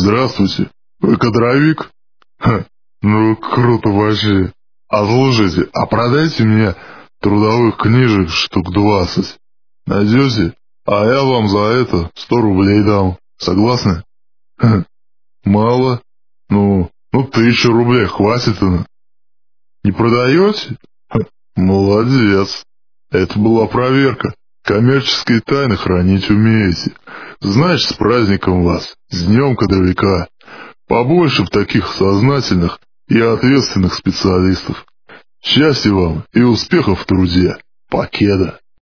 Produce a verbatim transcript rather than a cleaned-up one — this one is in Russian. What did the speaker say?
Здравствуйте. Вы кадровик? Ха, ну круто вообще. А слушайте, а продайте мне трудовых книжек штук двадцать. Найдете? А я вам за это сто рублей дам. Согласны? Ха, мало? Ну, ну тысячу рублей хватит-то. Не продаете? Ха, молодец. Это была проверка. Коммерческие тайны хранить умеете. Значит, с праздником вас, с днем кадровика. Побольше в таких сознательных и ответственных специалистов. Счастья вам и успехов в труде. Покеда.